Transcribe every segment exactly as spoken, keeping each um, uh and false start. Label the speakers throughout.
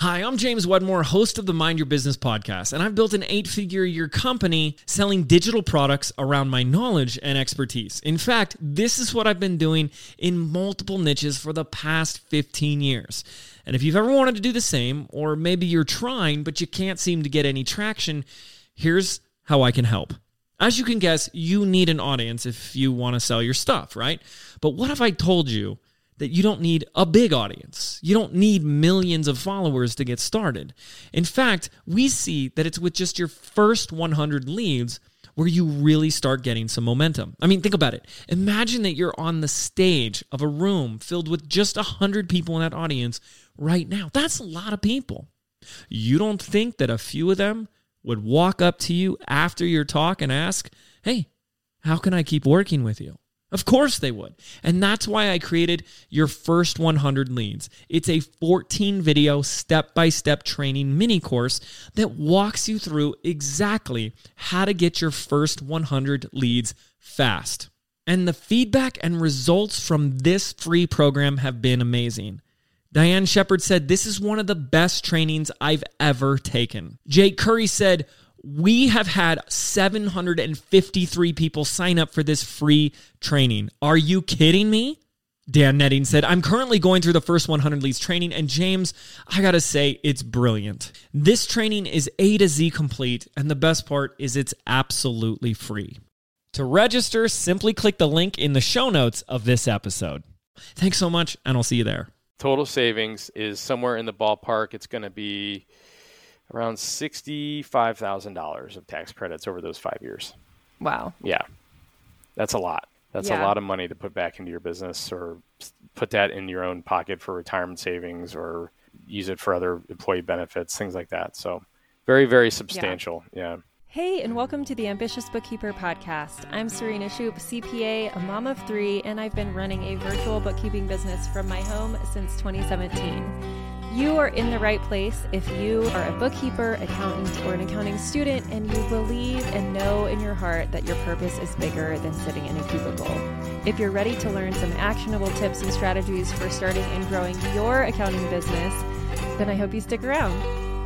Speaker 1: Hi, I'm James Wedmore, host of the Mind Your Business podcast, and I've built an eight-figure a year company selling digital products around my knowledge and expertise. In fact, this is what I've been doing in multiple niches for the past fifteen years. And if you've ever wanted to do the same, or maybe you're trying, but you can't seem to get any traction, here's how I can help. As you can guess, you need an audience if you want to sell your stuff, right? But what if I told you that you don't need a big audience? You don't need millions of followers to get started. In fact, we see that it's with just your first one hundred leads where you really start getting some momentum. I mean, think about it. Imagine that you're on the stage of a room filled with just one hundred people in that audience right now. That's a lot of people. You don't think that a few of them would walk up to you after your talk and ask, hey, how can I keep working with you? Of course they would. And that's why I created Your First one hundred Leads. It's a fourteen video step-by-step training mini course that walks you through exactly how to get your first one hundred leads fast. And the feedback and results from this free program have been amazing. Diane Shepard said, this is one of the best trainings I've ever taken. Jake Curry said, we have had seven hundred fifty-three people sign up for this free training. Are you kidding me? Dan Netting said, I'm currently going through the first one hundred leads training, and James, I gotta say, it's brilliant. This training is A to Z complete, and the best part is it's absolutely free. To register, simply click the link in the show notes of this episode. Thanks so much, and I'll see you there.
Speaker 2: Total savings is somewhere in the ballpark. It's going to be around sixty-five thousand dollars of tax credits over those five years.
Speaker 3: Wow.
Speaker 2: Yeah. That's a lot. That's
Speaker 3: Yeah.
Speaker 2: a lot of money to put back into your business, or put that in your own pocket for retirement savings, or use it for other employee benefits, things like that. So very, very substantial. Yeah.
Speaker 3: Hey, and welcome to the Ambitious Bookkeeper podcast. I'm Serena Shoup, C P A, a mom of three, and I've been running a virtual bookkeeping business from my home since twenty seventeen. You are in the right place if you are a bookkeeper, accountant, or an accounting student, and you believe and know in your heart that your purpose is bigger than sitting in a cubicle. If you're ready to learn some actionable tips and strategies for starting and growing your accounting business, then I hope you stick around.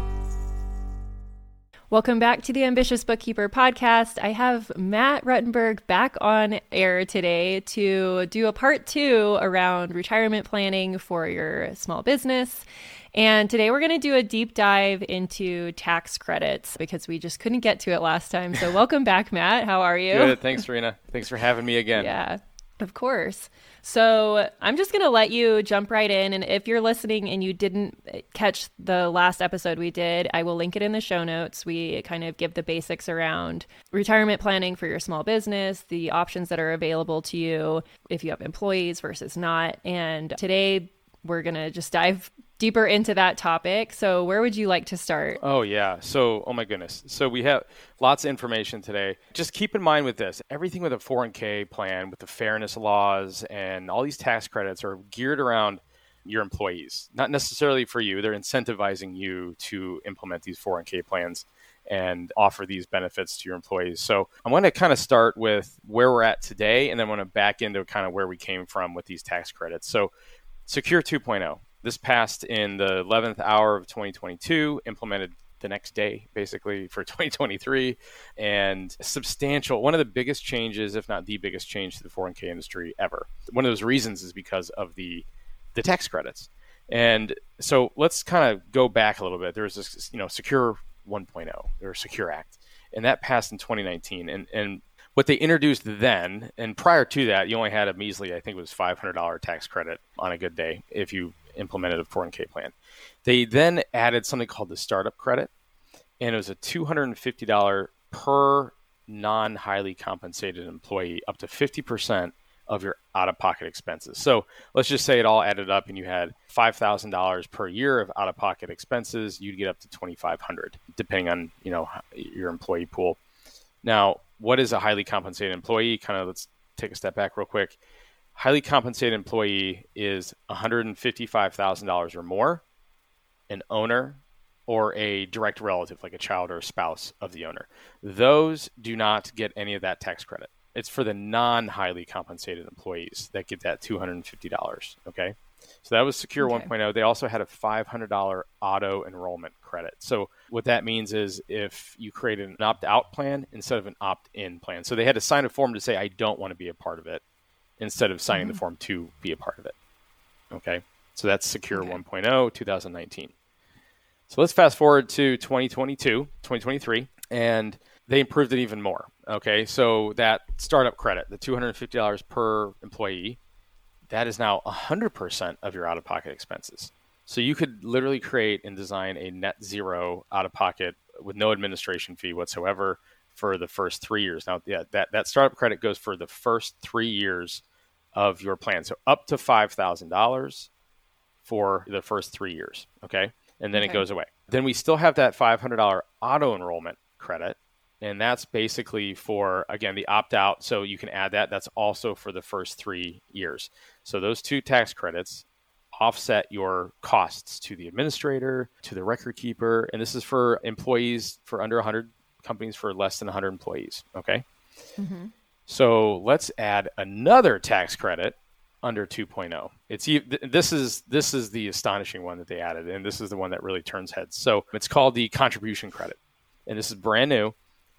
Speaker 3: Welcome back to the Ambitious Bookkeeper podcast. I have Matt Ruttenberg back on air today to do a part two around retirement planning for your small business. And today we're going to do a deep dive into tax credits because we just couldn't get to it last time. So welcome back, Matt. How are you?
Speaker 2: Good. Thanks, Serena. Thanks for having me again.
Speaker 3: Yeah, of course. So I'm just going to let you jump right in. And if you're listening and you didn't catch the last episode we did, I will link it in the show notes. We kind of give the basics around retirement planning for your small business, the options that are available to you if you have employees versus not. And today we're going to just dive deeper into that topic. So where would you like to start?
Speaker 2: Oh, yeah. So, oh my goodness. So we have lots of information today. Just keep in mind with this, everything with a four oh one k plan, with the fairness laws and all these tax credits are geared around your employees, not necessarily for you. They're incentivizing you to implement these four oh one k plans and offer these benefits to your employees. So I want to kind of start with where we're at today, and then I want to back into kind of where we came from with these tax credits. So Secure two point oh. This passed in the eleventh hour of twenty twenty-two, implemented the next day, basically, for twenty twenty-three, and substantial. One of the biggest changes, if not the biggest change to the four oh one k industry ever. One of those reasons is because of the the tax credits. And so let's kind of go back a little bit. There was this, you know, Secure one point oh, or Secure Act, and that passed in twenty nineteen. And and what they introduced then, and prior to that, you only had a measly, I think it was five hundred dollars tax credit on a good day if you implemented a four oh one k plan. They then added something called the startup credit, and it was a two hundred fifty dollars per non-highly compensated employee, up to fifty percent of your out-of-pocket expenses. So let's just say it all added up and you had five thousand dollars per year of out-of-pocket expenses, you'd get up to twenty-five hundred dollars, depending on, you know, your employee pool. Now, what is a highly compensated employee? Kind of let's take a step back real quick. Highly compensated employee is one hundred fifty-five thousand dollars or more, an owner, or a direct relative, like a child or a spouse of the owner. Those do not get any of that tax credit. It's for the non-highly compensated employees that get that two hundred fifty dollars, okay? So that was Secure
Speaker 3: Okay.
Speaker 2: one point oh. They also had a five hundred dollars auto enrollment credit. So what that means is if you created an opt-out plan instead of an opt-in plan. So they had to sign a form to say, I don't want to be a part of it, instead of signing mm-hmm. the form to be a part of it. Okay. So that's Secure okay. one point oh, two thousand nineteen. So let's fast forward to twenty twenty-two, twenty twenty-three, and they improved it even more. Okay. So that startup credit, the two hundred fifty dollars per employee, that is now one hundred percent of your out-of-pocket expenses. So you could literally create and design a net zero out-of-pocket with no administration fee whatsoever for the first three years. Now, yeah, that, that startup credit goes for the first three years of your plan. So up to five thousand dollars for the first three years, okay? And then okay. it goes away. Then we still have that five hundred dollars auto-enrollment credit, and that's basically for, again, the opt-out. So you can add that. That's also for the first three years. So those two tax credits offset your costs to the administrator, to the record keeper, and this is for employees for under one hundred, companies for less than one hundred employees, okay? Mm-hmm. So let's add another tax credit under two point oh. It's this is this is the astonishing one that they added, and this is the one that really turns heads. So it's called the contribution credit, and this is brand new,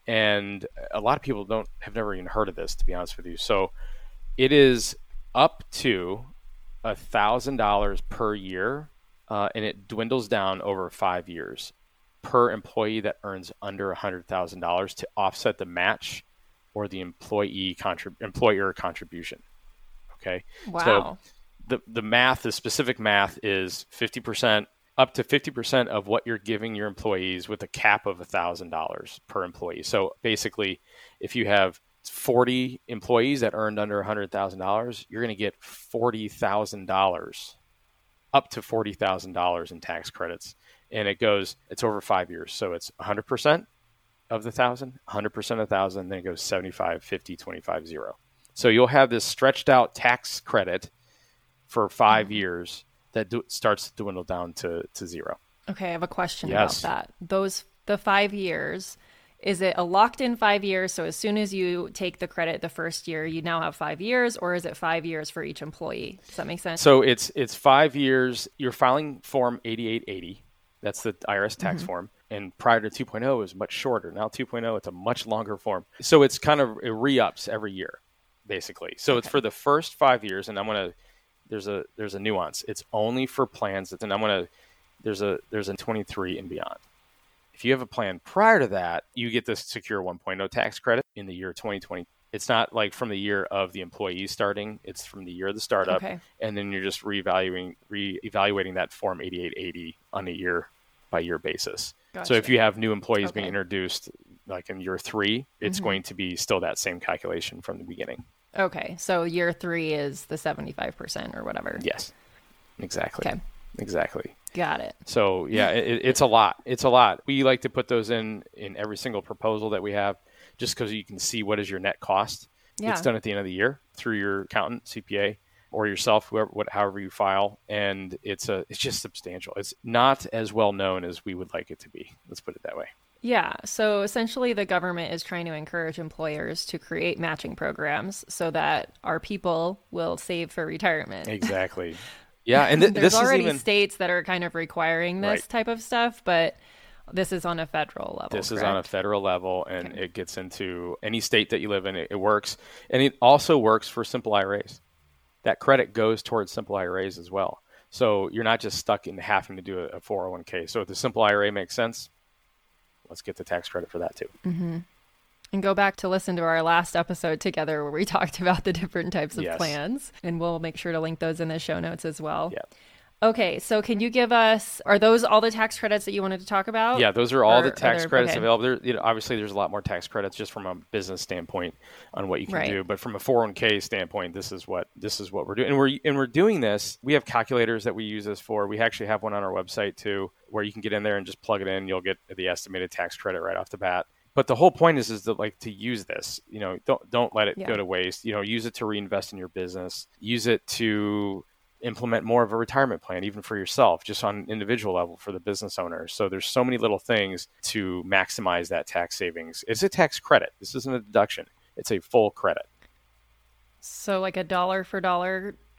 Speaker 2: and a lot of people don't have never even heard of this, to be honest with you. So it is up to one thousand dollars per year, uh, and it dwindles down over five years per employee that earns under one hundred thousand dollars to offset the match or the employee contrib- employer contribution. Okay.
Speaker 3: Wow.
Speaker 2: So the, the math, the specific math is fifty percent, up to fifty percent of what you're giving your employees with a cap of one thousand dollars per employee. So basically, if you have forty employees that earned under one hundred thousand dollars, you're going to get forty thousand dollars, up to forty thousand dollars in tax credits. And it goes, it's over five years. So it's one hundred percent of the thousand, one hundred percent of the thousand, then it goes seventy-five, fifty, twenty-five, zero. So you'll have this stretched out tax credit for five mm-hmm. years that do, starts to dwindle down to, to zero.
Speaker 3: Okay, I have a question
Speaker 2: yes.
Speaker 3: about that. Those, the five years, is it a locked in five years? So as soon as you take the credit the first year, you now have five years, or is it five years for each employee? Does that make sense?
Speaker 2: So it's it's five years. You're filing Form eighty-eight eighty. That's the I R S tax mm-hmm. form. And prior to two point oh, it was much shorter. Now two point oh, it's a much longer form. So it's kind of, it re-ups every year, basically. So okay. it's for the first five years, and I'm going to, there's a there's a nuance. It's only for plans that, and I'm going to, there's a there's a twenty-three and beyond. If you have a plan prior to that, you get this Secure one point oh tax credit in the year twenty twenty. It's not like from the year of the employee starting. It's from the year of the startup.
Speaker 3: Okay.
Speaker 2: And then you're just reevaluating, re-evaluating that Form eighty-eight eighty on a year by year basis.
Speaker 3: Gotcha.
Speaker 2: So if you have new employees
Speaker 3: okay.
Speaker 2: being introduced, like in year three, it's mm-hmm. going to be still that same calculation from the beginning.
Speaker 3: Okay. So year three is the seventy-five percent or whatever.
Speaker 2: Yes, exactly.
Speaker 3: Okay.
Speaker 2: Exactly.
Speaker 3: Got it.
Speaker 2: So yeah, it, it's a lot. It's a lot. We like to put those in, in every single proposal that we have, just because you can see what is your net cost.
Speaker 3: Yeah.
Speaker 2: It's done at the end of the year through your accountant, C P A, or yourself, whoever, what, however you file, and it's a, it's just substantial. It's not as well known as we would like it to be. Let's put it that way.
Speaker 3: Yeah. So essentially, the government is trying to encourage employers to create matching programs so that our people will save for retirement.
Speaker 2: Exactly. Yeah, and th-
Speaker 3: there's
Speaker 2: this
Speaker 3: already
Speaker 2: is even,
Speaker 3: states that are kind of requiring this
Speaker 2: right.
Speaker 3: type of stuff, but this is on a federal level.
Speaker 2: This
Speaker 3: correct?
Speaker 2: is on a federal level, and
Speaker 3: okay.
Speaker 2: it gets into any state that you live in. It, it works, and it also works for simple I R As. That credit goes towards simple I R As as well. So you're not just stuck in having to do a, a four oh one k. So if the simple I R A makes sense, let's get the tax credit for that too.
Speaker 3: Mm-hmm. And go back to listen to our last episode together where we talked about the different types of
Speaker 2: yes.
Speaker 3: plans. And we'll make sure to link those in the show notes as well.
Speaker 2: Yeah.
Speaker 3: Okay, so can you give us, are those all the tax credits that you wanted to talk about?
Speaker 2: Yeah, those are all
Speaker 3: or
Speaker 2: the tax
Speaker 3: there,
Speaker 2: credits
Speaker 3: okay.
Speaker 2: available. There, you know, obviously, there's a lot more tax credits just from a business standpoint on what you can
Speaker 3: right.
Speaker 2: do. But from a four oh one k standpoint, this is what this is what we're doing, and we're and we're doing this. We have calculators that we use this for. We actually have one on our website too, where you can get in there and just plug it in. You'll get the estimated tax credit right off the bat. But the whole point is, is that like to use this, you know, don't don't let it
Speaker 3: yeah.
Speaker 2: go to waste. You know, use it to reinvest in your business. Use it to implement more of a retirement plan, even for yourself, just on an individual level for the business owner. So there's so many little things to maximize that tax savings. It's a tax credit. This isn't a deduction. It's a full credit.
Speaker 3: So like a dollar for dollar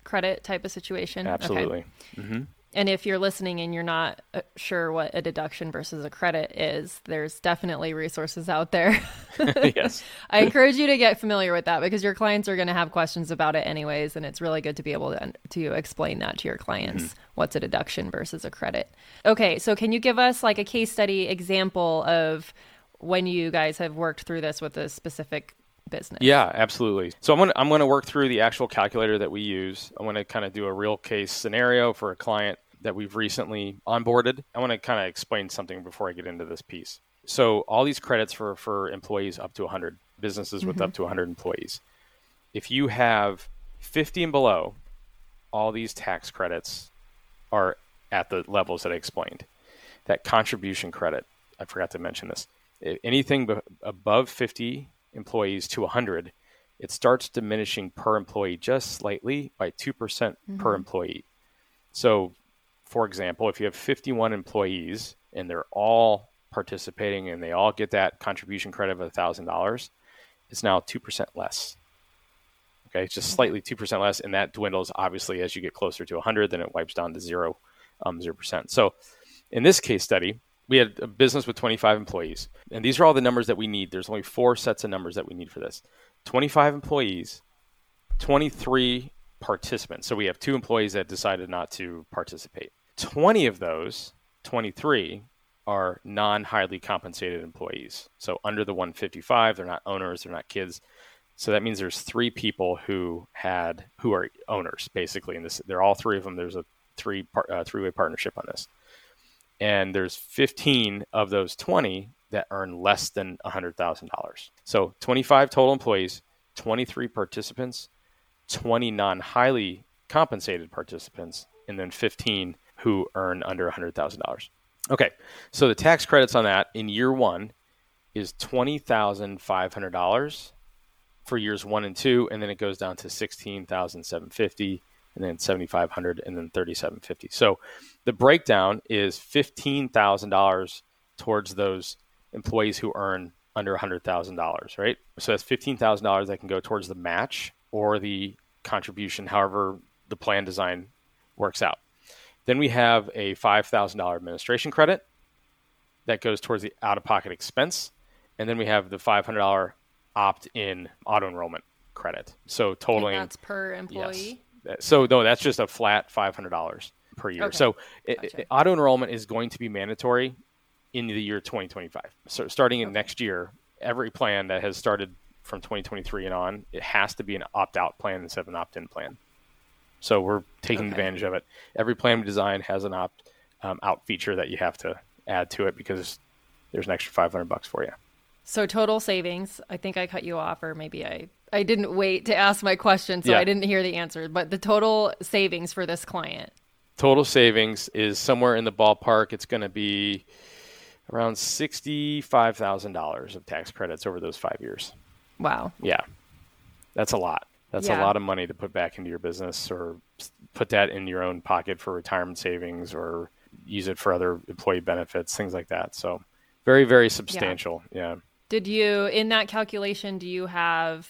Speaker 3: credit type of situation?
Speaker 2: Absolutely.
Speaker 3: Okay.
Speaker 2: Mm-hmm.
Speaker 3: And if you're listening and you're not sure what a deduction versus a credit is, there's definitely resources out there.
Speaker 2: Yes.
Speaker 3: I encourage you to get familiar with that because your clients are going to have questions about it anyways. And it's really good to be able to, to explain that to your clients. Mm-hmm. What's a deduction versus a credit? Okay. So can you give us like a case study example of when you guys have worked through this with a specific business?
Speaker 2: Yeah, absolutely. So I'm going to, I'm going to work through the actual calculator that we use. I want to kind of do a real case scenario for a client that we've recently onboarded. I want to kind of explain something before I get into this piece. So all these credits for, for employees up to one hundred, businesses with mm-hmm. up to one hundred employees. If you have fifty and below, all these tax credits are at the levels that I explained. That contribution credit, I forgot to mention this. Anything b- above fifty employees to one hundred, it starts diminishing per employee just slightly by two percent mm-hmm. per employee. So, for example, if you have fifty-one employees and they're all participating and they all get that contribution credit of one thousand dollars, it's now two percent less. Okay, it's just okay. slightly two percent less, and that dwindles, obviously, as you get closer to one hundred, then it wipes down to zero, um, zero percent. So in this case study, we had a business with twenty-five employees, and these are all the numbers that we need. There's only four sets of numbers that we need for this. twenty-five employees, twenty-three participants. So we have two employees that decided not to participate. twenty of those, twenty-three, are non-highly compensated employees. So under the one hundred fifty-five, they're not owners, they're not kids. So that means there's three people who had who are owners, basically. And this, they're all three of them. There's a three part, uh, three-way partnership on this. And there's fifteen of those twenty that earn less than one hundred thousand dollars. So twenty-five total employees, twenty-three participants, twenty non-highly compensated participants, and then fifteen who earn under one hundred thousand dollars. Okay, so the tax credits on that in year one is twenty thousand five hundred dollars for years one and two, and then it goes down to sixteen thousand seven hundred fifty dollars, and then seventy-five hundred dollars, and then thirty-seven fifty. So the breakdown is fifteen thousand dollars towards those employees who earn under one hundred thousand dollars, right? So that's fifteen thousand dollars that can go towards the match or the contribution, however the plan design works out. Then we have a five thousand dollars administration credit that goes towards the out-of-pocket expense. And then we have the five hundred dollars opt-in auto-enrollment credit. So totaling...
Speaker 3: And that's per employee?
Speaker 2: Yes. So no, that's just a flat five hundred dollars per year. Okay. So gotcha. it, auto enrollment is going to be mandatory in the year twenty twenty-five. So starting in okay. next year, every plan that has started from twenty twenty-three and on, it has to be an opt-out plan instead of an opt-in plan. So we're taking okay. advantage of it. Every plan we design has an opt um, out feature that you have to add to it because there's an extra five hundred bucks for you.
Speaker 3: So total savings, I think I cut you off, or maybe I, I didn't wait to ask my question, so yeah. I didn't hear the answer. But the total savings for this client?
Speaker 2: Total savings is somewhere in the ballpark. It's going to be around sixty-five thousand dollars of tax credits over those five years.
Speaker 3: Wow.
Speaker 2: Yeah. That's a lot. That's
Speaker 3: yeah.
Speaker 2: a lot of money to put back into your business, or put that in your own pocket for retirement savings, or use it for other employee benefits, things like that. So very, very substantial. Yeah. yeah.
Speaker 3: Did you, in that calculation, do you have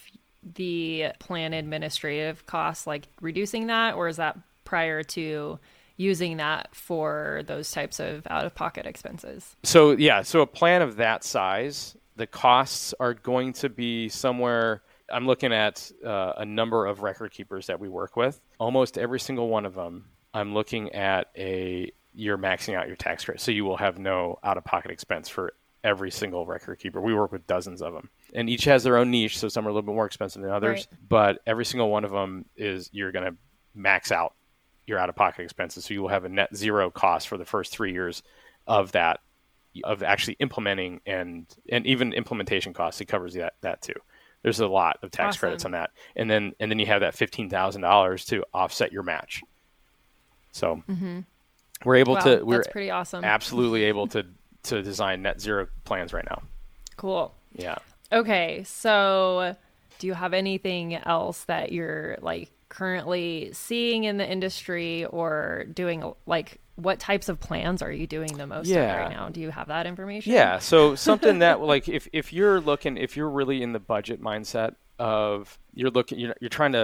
Speaker 3: the plan administrative costs, like reducing that, or is that prior to using that for those types of out-of-pocket expenses?
Speaker 2: So, yeah. So a plan of that size, the costs are going to be somewhere... I'm looking at uh, a number of record keepers that we work with. Almost every single one of them, I'm looking at a, you're maxing out your tax credit. So you will have no out-of-pocket expense for every single record keeper. We work with dozens of them. And each has their own niche, so some are a little bit more expensive than others. Right. But every single one of them is, you're going to max out your out-of-pocket expenses. So you will have a net zero cost for the first three years of that, of actually implementing, and and even implementation costs. It covers that that too. There's a lot of tax
Speaker 3: awesome.
Speaker 2: credits on that. And then and then you have that fifteen thousand dollars to offset your match. So
Speaker 3: mm-hmm.
Speaker 2: we're able
Speaker 3: wow,
Speaker 2: to, we're
Speaker 3: that's pretty awesome.
Speaker 2: absolutely able to, to design net zero plans right now.
Speaker 3: Cool.
Speaker 2: Yeah.
Speaker 3: Okay. So do you have anything else that you're like currently seeing in the industry, or doing, like, what types of plans are you doing the most
Speaker 2: yeah.
Speaker 3: of right now? Do you have that information?
Speaker 2: Yeah. So something that, like, if, if you're looking, if you're really in the budget mindset of, you're looking, you're, you're trying to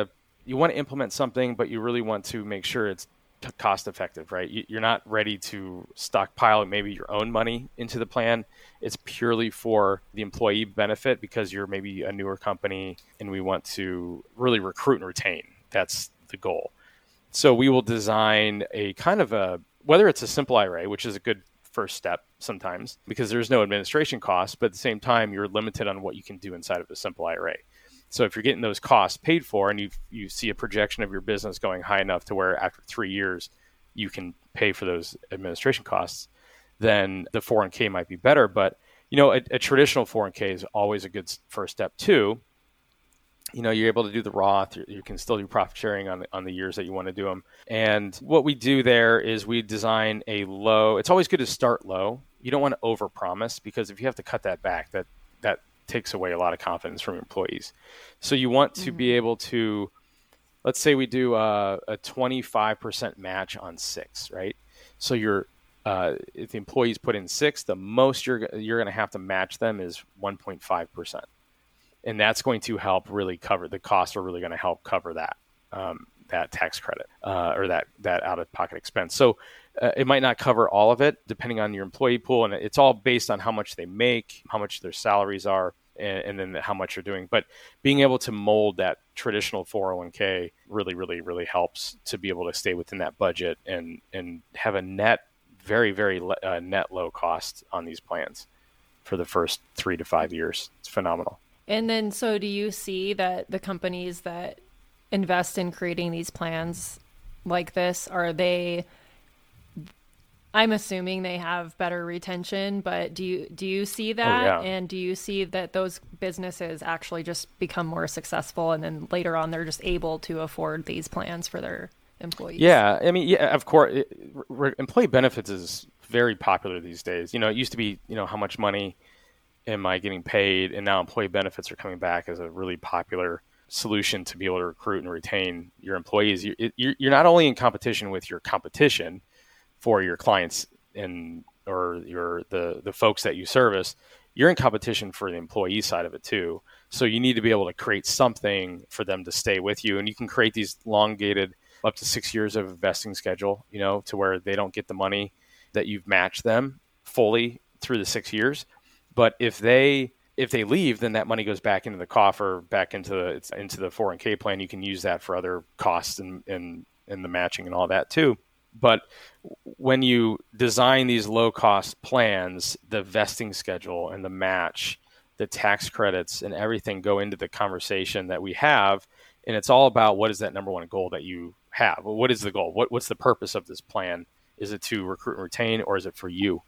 Speaker 2: you want to implement something, but you really want to make sure it's t- cost effective, right? You, you're not ready to stockpile maybe your own money into the plan. It's purely for the employee benefit because you're maybe a newer company and we want to really recruit and retain. That's the goal. So we will design a kind of a, whether it's a simple I R A, which is a good first step sometimes because there's no administration costs, but at the same time, you're limited on what you can do inside of a simple I R A. So if you're getting those costs paid for and you you see a projection of your business going high enough to where after three years you can pay for those administration costs, then the four oh one k might be better. But, you know, a, a traditional four oh one k is always a good first step too. You know, you're able to do the Roth, you can still do profit sharing on the, on the years that you want to do them. And what we do there is we design a low, it's always good to start low. You don't want to overpromise because if you have to cut that back, that that takes away a lot of confidence from employees. So you want to mm-hmm. be able to, let's say we do a, a twenty-five percent match on six, right? So you're, uh, if the employees put in six, the most you're you're going to have to match them is one point five percent. And that's going to help really cover, the costs are really going to help cover that, um, that tax credit uh, or that, that out-of-pocket expense. So uh, it might not cover all of it depending on your employee pool. And it's all based on how much they make, how much their salaries are, and, and then how much you're doing. But being able to mold that traditional four oh one k really, really, really helps to be able to stay within that budget and, and have a net, very, very uh, net low cost on these plans for the first three to five years. It's phenomenal.
Speaker 3: And then, so do you see that the companies that invest in creating these plans like this, are they, I'm assuming they have better retention, but do you, do you see that?
Speaker 2: Oh, yeah.
Speaker 3: And do you see that those businesses actually just become more successful and then later on they're just able to afford these plans for their employees?
Speaker 2: Yeah. I mean, yeah, of course, it, re- employee benefits is very popular these days. You know, it used to be, you know, how much money am I getting paid? And now employee benefits are coming back as a really popular solution to be able to recruit and retain your employees. You, it, you're not only in competition with your competition for your clients and or your the the folks that you service, you're in competition for the employee side of it too. So you need to be able to create something for them to stay with you. And you can create these elongated up to six years of vesting schedule, you know, to where they don't get the money that you've matched them fully through the six years. But if they if they leave, then that money goes back into the coffer, back into the it's into the four oh one k plan. You can use that for other costs and and, and the matching and all that too. But when you design these low cost plans, the vesting schedule and the match, the tax credits and everything go into the conversation that we have. And it's all about what is that number one goal that you have? What is the goal? What what's the purpose of this plan? Is it to recruit and retain, or is it for you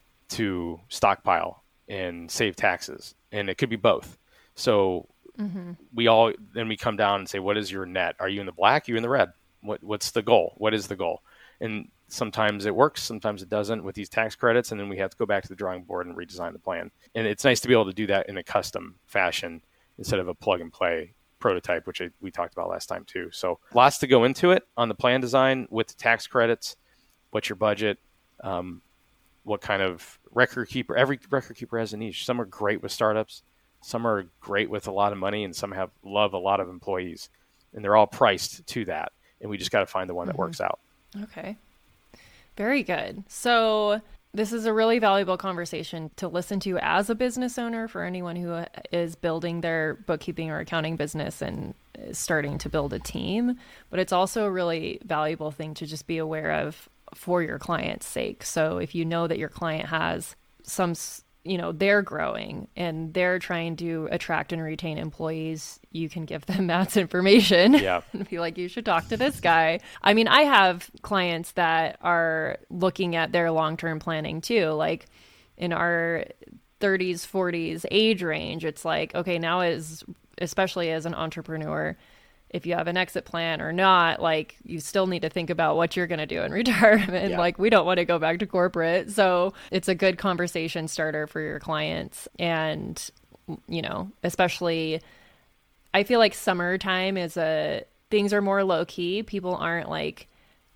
Speaker 2: to stockpile and save taxes? And it could be both. So mm-hmm. we all, then we come down and say, what is your net? Are you in the black? Are you in the red? What What's the goal? What is the goal? And sometimes it works, sometimes it doesn't with these tax credits. And then we have to go back to the drawing board and redesign the plan. And it's nice to be able to do that in a custom fashion instead of a plug and play prototype, which I, we talked about last time too. So lots to go into it on the plan design with the tax credits. What's your budget? Um, what kind of record keeper? Every record keeper has a niche. Some are great with startups. Some are great with a lot of money, and some have love a lot of employees, and they're all priced to that. And we just got to find the one that mm-hmm. works out.
Speaker 3: Okay. Very good. So this is a really valuable conversation to listen to as a business owner for anyone who is building their bookkeeping or accounting business and is starting to build a team. But it's also a really valuable thing to just be aware of for your client's sake. So if you know that your client has some, you know, they're growing and they're trying to attract and retain employees, you can give them Matt's information.
Speaker 2: Yeah.
Speaker 3: And be like, you should talk to this guy. I mean, I have clients that are looking at their long-term planning too. Like in our thirties, forties age range, it's like, okay, now is, especially as an entrepreneur, if you have an exit plan or not, like you still need to think about what you're going to do in retirement. Yeah. Like we don't want to go back to corporate. So it's a good conversation starter for your clients. And, you know, especially I feel like summertime is a, things are more low key. People aren't like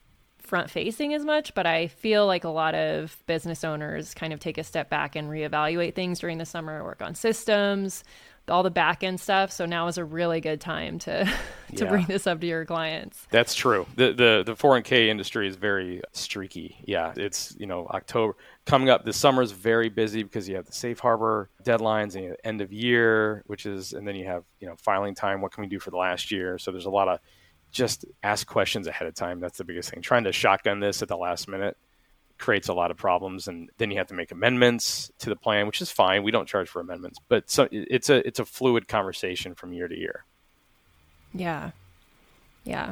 Speaker 3: front facing as much, but I feel like a lot of business owners kind of take a step back and reevaluate things during the summer, work on systems, all the back end stuff. So now is a really good time to to
Speaker 2: Yeah.
Speaker 3: bring this up to your clients.
Speaker 2: That's true. The the the four oh one k industry is very streaky. Yeah, it's, you know, October coming up. The summer is very busy because you have the safe harbor deadlines and you have end of year, which is, and then you have, you know, filing time. What can we do for the last year? So there's a lot of just ask questions ahead of time. That's the biggest thing. Trying to shotgun this at the last minute creates a lot of problems, and then you have to make amendments to the plan, which is fine. We don't charge for amendments, but so it's a it's a fluid conversation from year to year.
Speaker 3: Yeah. Yeah.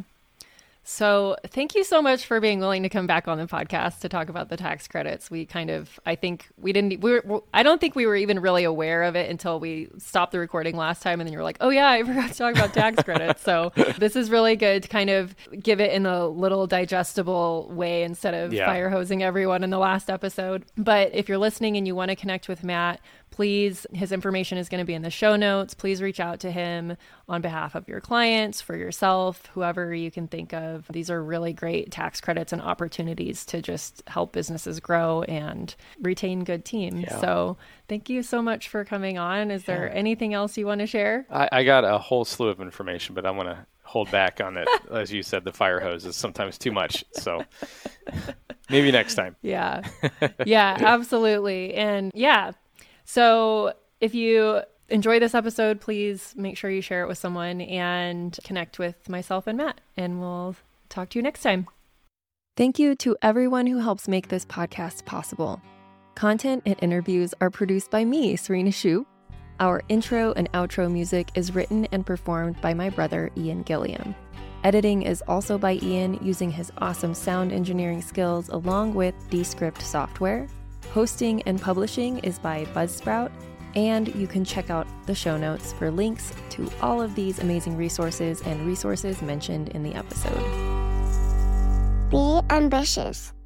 Speaker 3: So thank you so much for being willing to come back on the podcast to talk about the tax credits. We kind of, I think we didn't, we were, I don't think we were even really aware of it until we stopped the recording last time. And then you were like, oh yeah, I forgot to talk about tax credits. So this is really good to kind of give it in a little digestible way instead of
Speaker 2: Yeah.
Speaker 3: fire hosing everyone in the last episode. But if you're listening and you want to connect with Matt, please, his information is going to be in the show notes. Please reach out to him on behalf of your clients, for yourself, whoever you can think of. These are really great tax credits and opportunities to just help businesses grow and retain good teams.
Speaker 2: Yeah.
Speaker 3: So thank you so much for coming on. Is there
Speaker 2: Yeah.
Speaker 3: anything else you want to share?
Speaker 2: I, I got a whole slew of information, but I'm going to hold back on it. As you said, the fire hose is sometimes too much. So maybe next time.
Speaker 3: Yeah. Yeah, absolutely. And yeah. So if you enjoy this episode, please make sure you share it with someone and connect with myself and Matt, and we'll talk to you next time. Thank you to everyone who helps make this podcast possible. Content and interviews are produced by me, Serena Shu. Our intro and outro music is written and performed by my brother, Ian Gilliam. Editing is also by Ian using his awesome sound engineering skills along with Descript software. Hosting and publishing is by Buzzsprout, and you can check out the show notes for links to all of these amazing resources and resources mentioned in the episode.
Speaker 4: Be ambitious.